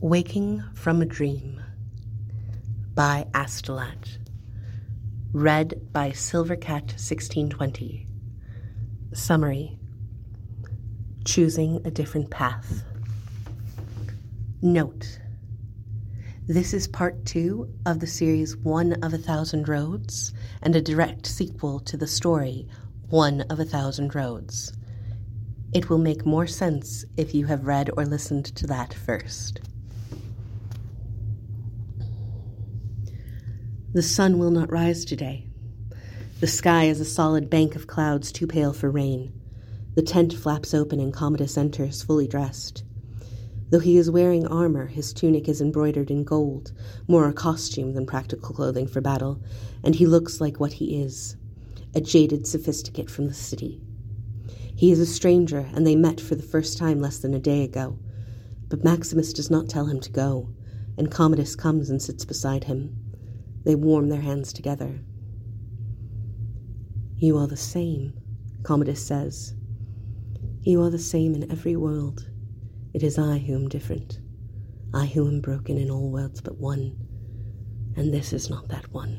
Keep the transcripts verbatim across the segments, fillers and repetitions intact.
Waking from a Dream by Astolat. Read by Silvercat sixteen twenty. Summary. Choosing a different path. Note. This is part two of the series One of a Thousand Roads and a direct sequel to the story One of a Thousand Roads. It will make more sense if you have read or listened to that first. The sun will not rise today. The sky is a solid bank of clouds too pale for rain. The tent flaps open and Commodus enters, fully dressed. Though he is wearing armor, his tunic is embroidered in gold, more a costume than practical clothing for battle, and he looks like what he is, a jaded sophisticate from the city. He is a stranger, and they met for the first time less than a day ago. But Maximus does not tell him to go, and Commodus comes and sits beside him. They warm their hands together. "You are the same," Commodus says. "You are the same in every world. It is I who am different. I who am broken in all worlds but one. And this is not that one."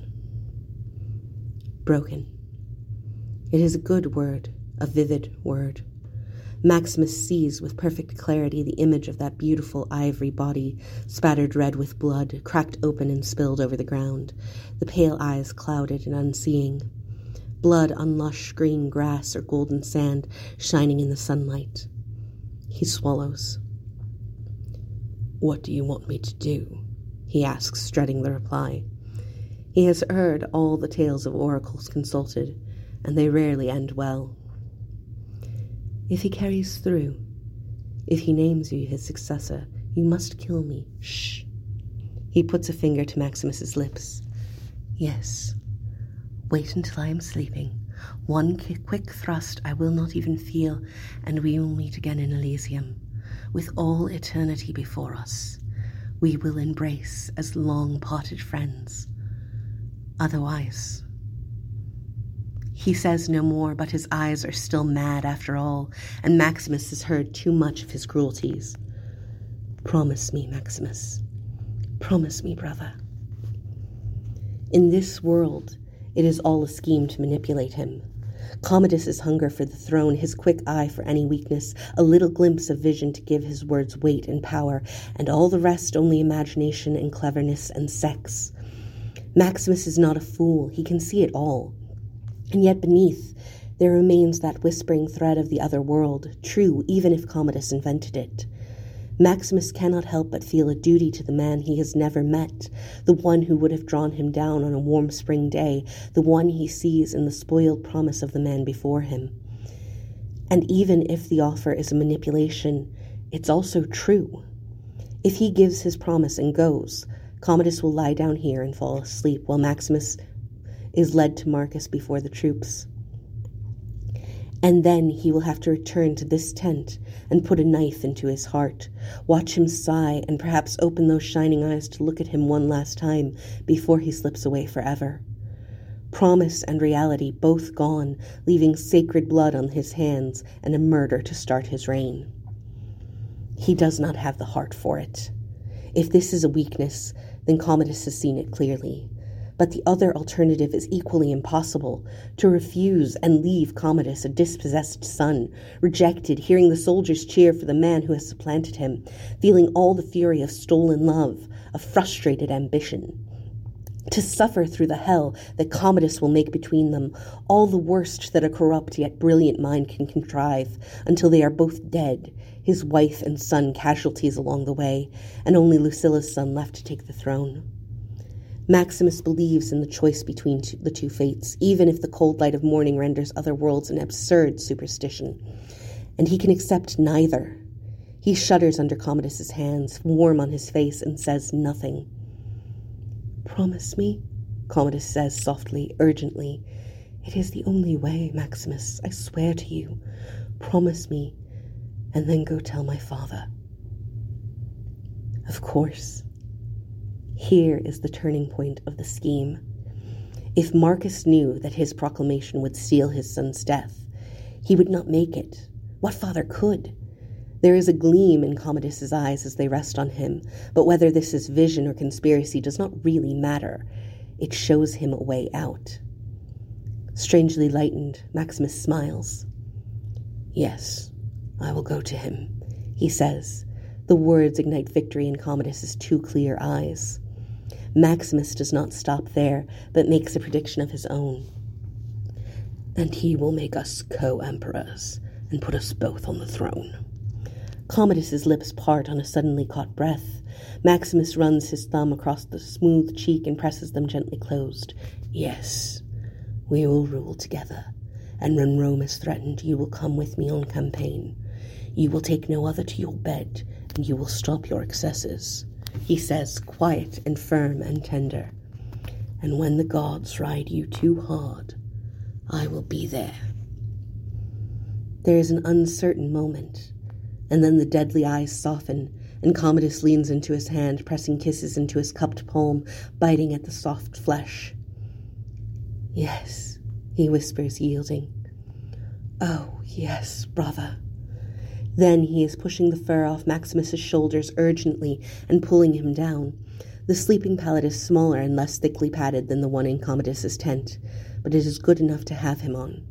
Broken. It is a good word, a vivid word. Maximus sees with perfect clarity the image of that beautiful ivory body, spattered red with blood, cracked open and spilled over the ground, the pale eyes clouded and unseeing, blood on lush green grass or golden sand shining in the sunlight. He swallows. "What do you want me to do?" he asks, dreading the reply. He has heard all the tales of oracles consulted, and they rarely end well. "If he carries through, if he names you his successor, you must kill me." Shh. He puts a finger to Maximus's lips. "Yes. Wait until I am sleeping. One quick thrust I will not even feel, and we will meet again in Elysium, with all eternity before us. We will embrace as long-parted friends. Otherwise..." He says no more, but his eyes are still mad after all, and Maximus has heard too much of his cruelties. "Promise me, Maximus. Promise me, brother." In this world, it is all a scheme to manipulate him. Commodus's hunger for the throne, his quick eye for any weakness, a little glimpse of vision to give his words weight and power, and all the rest only imagination and cleverness and sex. Maximus is not a fool. He can see it all. And yet beneath, there remains that whispering thread of the other world, true even if Commodus invented it. Maximus cannot help but feel a duty to the man he has never met, the one who would have drawn him down on a warm spring day, the one he sees in the spoiled promise of the man before him. And even if the offer is a manipulation, it's also true. If he gives his promise and goes, Commodus will lie down here and fall asleep while Maximus is led to Marcus before the troops. And then he will have to return to this tent and put a knife into his heart, watch him sigh, and perhaps open those shining eyes to look at him one last time before he slips away forever. Promise and reality both gone, leaving sacred blood on his hands and a murder to start his reign. He does not have the heart for it. If this is a weakness, then Commodus has seen it clearly. But the other alternative is equally impossible, to refuse and leave Commodus a dispossessed son, rejected, hearing the soldiers cheer for the man who has supplanted him, feeling all the fury of stolen love, of frustrated ambition. To suffer through the hell that Commodus will make between them, all the worst that a corrupt yet brilliant mind can contrive, until they are both dead, his wife and son casualties along the way, and only Lucilla's son left to take the throne. Maximus believes in the choice between two, the two fates, even if the cold light of morning renders other worlds an absurd superstition. And he can accept neither. He shudders under Commodus's hands, warm on his face, and says nothing. "Promise me," Commodus says softly, urgently. "It is the only way, Maximus. I swear to you. Promise me, and then go tell my father." Of course. Here is the turning point of the scheme. If Marcus knew that his proclamation would seal his son's death, he would not make it. What father could? There is a gleam in Commodus's eyes as they rest on him, but whether this is vision or conspiracy does not really matter. It shows him a way out. Strangely lightened, Maximus smiles. "Yes, I will go to him," he says. The words ignite victory in Commodus's two clear eyes. Maximus does not stop there, but makes a prediction of his own. "And he will make us co-emperors and put us both on the throne." Commodus's lips part on a suddenly caught breath. Maximus runs his thumb across the smooth cheek and presses them gently closed. "Yes, we will rule together, and when Rome is threatened, you will come with me on campaign. You will take no other to your bed, and you will stop your excesses," he says, quiet and firm and tender. "And when the gods ride you too hard, I will be there." There is an uncertain moment, and then the deadly eyes soften, and Commodus leans into his hand, pressing kisses into his cupped palm, biting at the soft flesh. "Yes," he whispers, yielding. "Oh, yes, brother." Then he is pushing the fur off Maximus's shoulders urgently and pulling him down. The sleeping pallet is smaller and less thickly padded than the one in Commodus's tent, but it is good enough to have him on.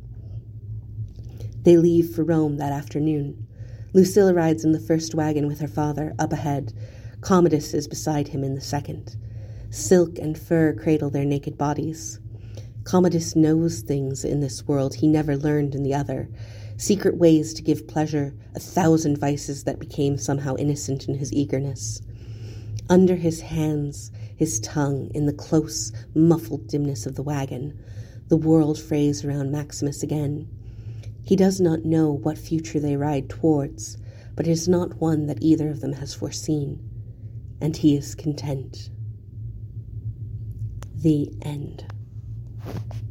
They leave for Rome that afternoon. Lucilla rides in the first wagon with her father, up ahead. Commodus is beside him in the second. Silk and fur cradle their naked bodies. Commodus knows things in this world he never learned in the other, secret ways to give pleasure, a thousand vices that became somehow innocent in his eagerness. Under his hands, his tongue, in the close, muffled dimness of the wagon, the world frays around Maximus again. He does not know what future they ride towards, but it is not one that either of them has foreseen, and he is content. The end.